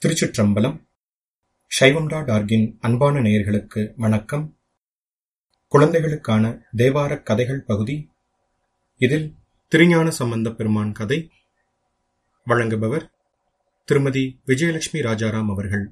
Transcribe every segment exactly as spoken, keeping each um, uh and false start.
திருச்சிற்றம்பலம். சைவம் டாட் ஆர்கின் அன்பான நேயர்களுக்கு வணக்கம். குழந்தைகளுக்கான தேவாரக் கதைகள் பகுதி. இதில் திருஞான சம்பந்த பெருமான் கதை வழங்குபவர் திருமதி விஜயலட்சுமி ராஜாராம் அவர்கள்.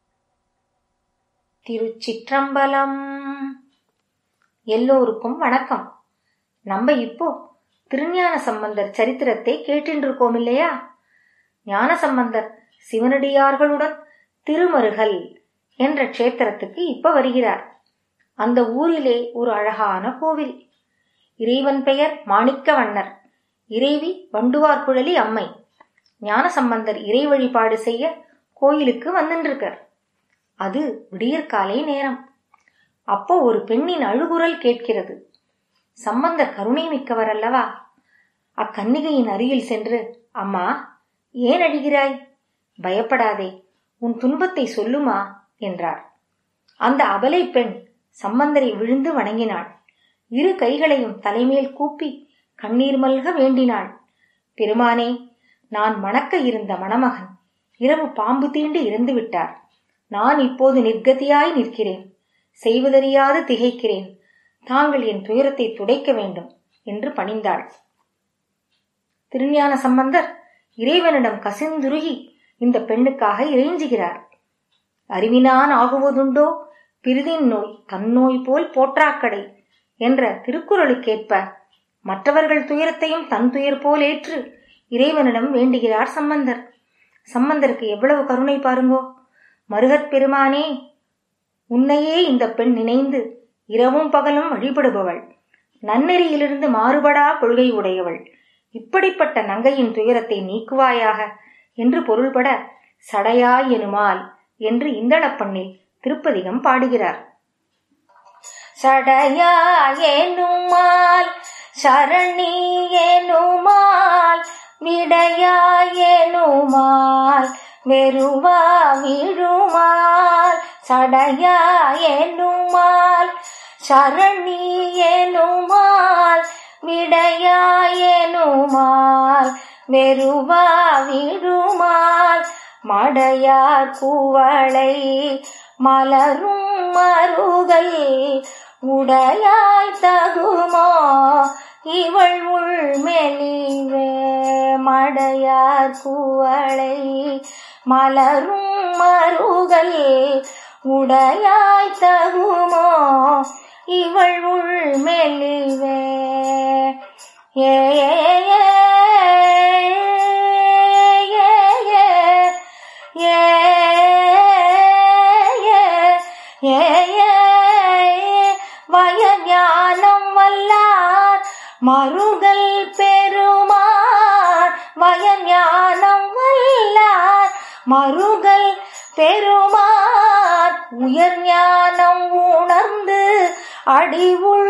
திருச்சிற்றம்பலம். எல்லோருக்கும் வணக்கம். நம்ம இப்போ திருஞான சம்பந்தர் சரித்திரத்தை கேட்டிருக்கோம் இல்லையா? ஞான சம்பந்தர் சிவனடியார்களுடன் திருமருகல் என்ற க்ஷேத்திரத்துக்கு இப்ப வருகிறார். அந்த ஊரிலே ஒரு அழகான கோவில். இறைவன் பெயர் மாணிக்கவண்ணர், இறைவி வண்டுவார்குழலி அம்மை. ஞான சம்பந்தர் இறை வழிபாடு செய்ய கோயிலுக்கு வந்துருக்கார். அது விடியற்காலை நேரம். அப்போ ஒரு பெண்ணின் அழுகுரல் கேட்கிறது. சம்பந்தர் கருணை மிக்கவர் அல்லவா? அக்கன்னிகையின் அருகில் சென்று, அம்மா, ஏன் அழுகிறாய்? பயப்படாதே, உன் துன்பத்தை சொல்லுமா என்றார். அந்த அபலை பெண் சம்பந்தரை விழுந்து வணங்கினாள். இரு கைகளையும் தலைமேல் கூப்பி கண்ணீர் மல்க வேண்டினாள். பெருமானே, நான் மணக்க இருந்த மணமகன் இரவு பாம்பு தீண்டு இறந்து விட்டார். நான் இப்போது நிர்கதியாய் நிற்கிறேன், செய்வதறியாது திகைக்கிறேன். தாங்கள் என் துயரத்தை துடைக்க வேண்டும் என்று பணிந்தாள். திருஞான சம்பந்தர் இறைவனிடம் கசிந்துருகி இந்த பெண்ணுக்காக இறைஞ்சுகிறார். அறிவினான் ஆகுவதுண்டோ பிரிதின் நோய் தன்னோய் போல் போற்றாக்கடை என்ற திருக்குறளுக்கேற்ப மற்றவர்கள் துயரத்தையும் தன் துயர் போல் ஏற்று இறைவனிடம் வேண்டுகிறார் சம்பந்தர். சம்பந்தருக்கு எவ்வளவு கருணை பாருங்கோ! மருகற் பெருமானே, உன்னையே இந்த பெண் நினைந்து இரவும் பகலும் வழிபடுபவள், நன்னெறியிலிருந்து மாறுபடா கொள்கை உடையவள். இப்படிப்பட்ட நங்கையின் துயரத்தை நீக்குவாயாக என்று பொருள்பட சடையாய் எனுமால் என்று இந்தளப்பண்ணில் திருப்பதிகம் பாடுகிறார். சடையாய் எனுமால் சரணி எனுமால் விடையாய் எனுமால் வெறுவா விழுமால் சடையாய் எனுமால் சரணி எனுமால் விடையாய் எனுமால் வெறுவா விழுமால் மடையார் கூவளை மலரும் மருகல் உடையாய் தகுமோ இவள் உள்மெலிவே. மடையார் கூவளை மலரும் மருகல் உடையாய் தகுமோ இவள் உள்மெலிவே. ஏ வயஞானம் வல்லார் மருகல் பெருமான், வயஞானம் வல்லார் மருகல் பெருமான் உயர் ஞானம் உணர்ந்து அடி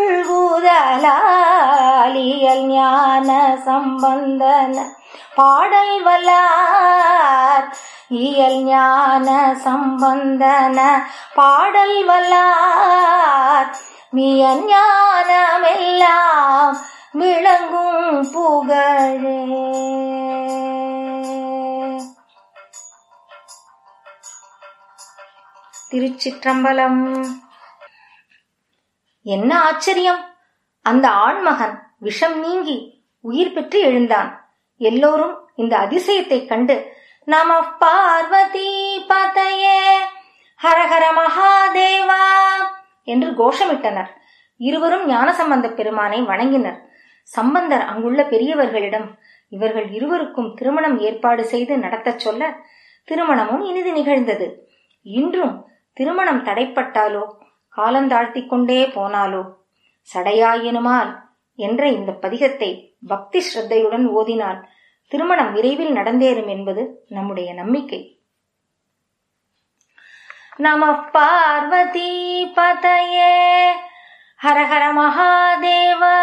உள்குதலாலியல் ஞான சம்பந்தன பாடல் வல்லார், இயல் ஞான சம்பந்தன பாடல் வல்லார் மியன் ஞானமெல்லாம் விளங்கும் புகழே. திருச்சிற்றம்பலம். என்ன ஆச்சரியம்! அந்த ஆண்மகன் விஷம் நீங்கி உயிர் பெற்று எழுந்தான். எல்லோரும் இந்த அதிசயத்தை கண்டு நம பார்வதி பதயே ஹரஹர மகாதேவா என்று கோஷமிட்டனர். இருவரும் ஞானசம்பந்த பெருமானை வணங்கினர். சம்பந்தர் அங்குள்ள பெரியவர்களிடம் இவர்கள் இருவருக்கும் திருமணம் ஏற்பாடு செய்து நடத்தச் சொல்ல திருமணமும் இனிது நிகழ்ந்தது. இன்றும் திருமணம் தடைப்பட்டாலோ காலந்தாழ்த்தி கொண்டே போனாலோ சடையாயினுமால் என்ற இந்த பதிகத்தை பக்தி ஸ்ரத்தையுடன் ஓதினால் திருமணம் விரைவில் நடந்தேறும் என்பது நம்முடைய நம்பிக்கை. நம பார்வதி பதயே ஹரஹர மகாதேவா.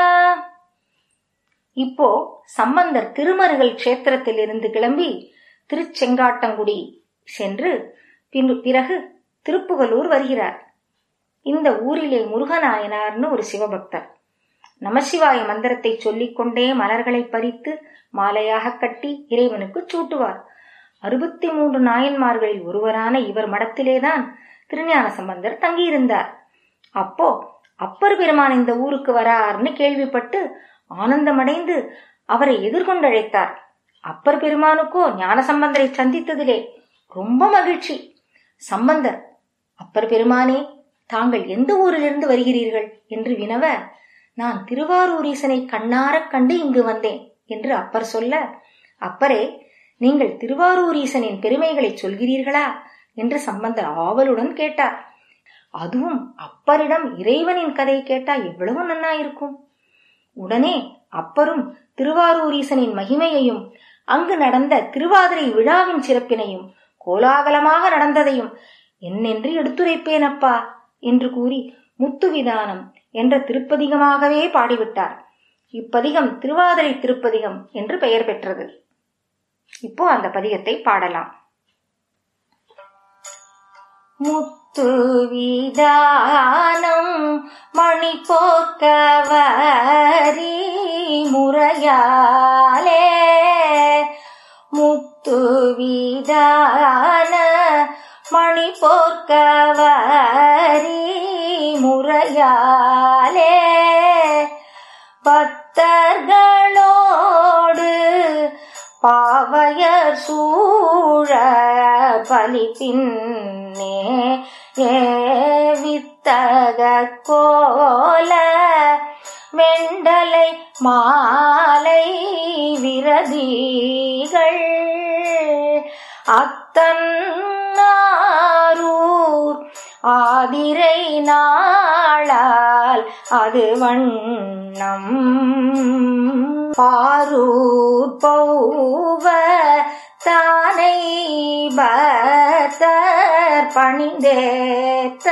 இப்போ சம்பந்தர் திருமருகல் க்ஷேத்திரத்தில் இருந்து கிளம்பி திருச்செங்காட்டங்குடி சென்று பிறகு திருப்புகலூர் வருகிறார். இந்த ஊரிலே முருகநாயனார்னு ஒரு சிவபக்தர். நமசிவாய மந்திரத்தை சொல்லிக்கொண்டே மலர்களை பறித்து மாலையாக கட்டி இறைவனுக்கு சூட்டுவார். அறுபத்தி மூன்று நாயன்மார்களில் ஒருவரான இவர் மடத்திலேதான் திருஞான சம்பந்தர் தங்கியிருந்தார். அப்போ அப்பர் பெருமான் இந்த ஊருக்கு வரார்னு கேள்விப்பட்டு ஆனந்தமடைந்து அவரை எதிர்கொண்டழைத்தார். அப்பர் பெருமானுக்கோ ஞான சம்பந்தரை சந்தித்ததிலே ரொம்ப மகிழ்ச்சி. சம்பந்தர், அப்பர் பெருமானே, தாங்கள் எந்த ஊரிலிருந்து வருகிறீர்கள் என்று வினவ, நான் திருவாரூரீசனை கண்ணாரக் கண்டு இங்கு வந்தேன் என்று அப்பர் சொல்ல, அப்பரே, நீங்கள் திருவாரூரீசனின் பெருமைகளை சொல்கிறீர்களா என்று சம்பந்தர் ஆவலுடன் கேட்டார். அதுவும் அப்பரிடம் இறைவனின் கதை கேட்டா எவ்வளவு நன்னாயிருக்கும். உடனே அப்பரும் திருவாரூரீசனின் மகிமையையும் அங்கு நடந்த திருவாதிரை விழாவின் சிறப்பினையும் கோலாகலமாக நடந்ததையும் என்னென்று எடுத்துரைப்பேனப்பா என்று கூறி முத்துவிதானம் என்ற திருப்பதிகமாகவே பாடிவிட்டார். இப்பதிகம் திருவாதிரை திருப்பதிகம் என்று பெயர் பெற்றது. இப்போ அந்த பதிகத்தை பாடலாம். முத்துவிதானம் மணி போர்க்கவரி முறையாலே, முத்துவிதான மணி போர்க்கவரி முறையாலே, பக்தர்களோடு பாவையர் சூழ பலிப்பின்னே வித்தக கோல வெண்டலை மாலை விரதிகள் அத்தன்னாரூர் ஆதிரை நாளால் அது வண்ணம் பாரூர் பௌவ தானை பத்தர் பணிந்தேத்த,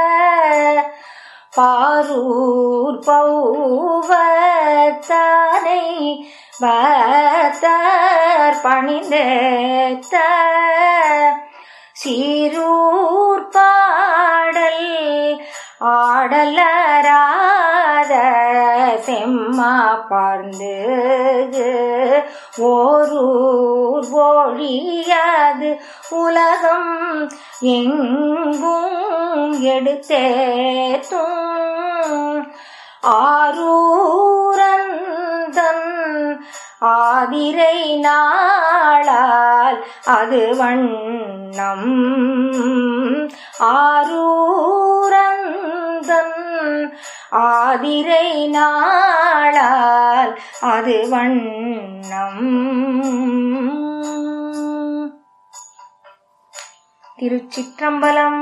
பாரூர் பௌவ தானை பத்தர் பணிந்தேத்த, சீரூர் பாடல் ஆடலராத செம்மா பார்ந்து ஓரூர் ஒழியாது உலகம் எங்கும் எடுத்தேத்தும், ஆரூரந்தன் ஆதிரை நாளால் அது வண்ணம், ஆரூரந்தன் ஆதிரை நாளால் அது வண்ணம். திருச்சிற்றம்பலம்.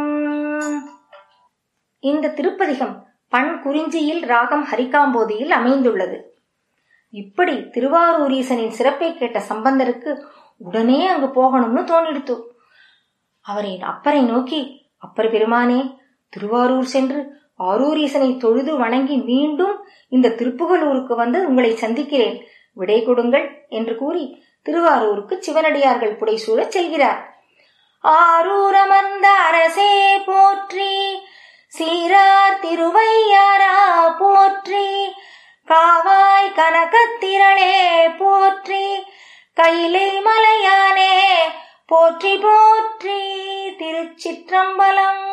இந்த திருப்பதிகம் பண் குறிஞ்சியில் ராகம் ஹரிகாம்போதியில் அமைந்துள்ளது. இப்படி திருவாரூரீசனின் சிறப்பை கேட்ட சம்பந்தருக்கு உடனே அங்கு போகணும்னு தோணிடுத்து. அவரை அப்பரை நோக்கி, அப்பர் பெருமானே, திருவாரூர் சென்று ஆரூரீசனை தொழுது வணங்கி மீண்டும் இந்த திருப்புகலூருக்கு வந்து உங்களை சந்திக்கிறேன், விடை கொடுங்கள் என்று கூறி திருவாரூருக்கு சிவனடியார்கள் புடைசூழச் செல்கிறார். ஆரூரமர்ந்த அரசே போற்றி, சீரார் திருவையாரா போற்றி, காவாய் கனகத்திரளே போற்றி, கைலை மலையானே போற்றி போற்றி. திருச்சிற்றம்பலம்.